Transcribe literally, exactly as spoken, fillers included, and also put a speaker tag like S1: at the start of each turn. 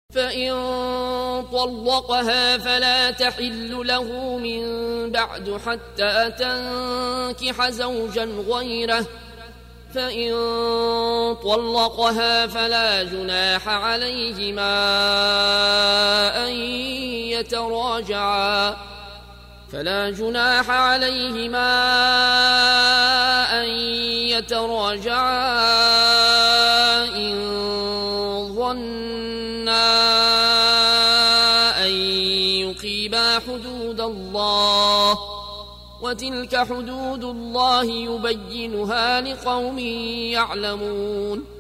S1: فإن طلقها فلا تحل له من بعد حتى تنكح زوجا غيره، فإن طلقها فلا جناح عليهما أن يتراجعا فلا جناح عليهما أن يتراجعا إن ظنا أن يقيما حدود الله، وتلك حدود الله يبينها لقوم يعلمون.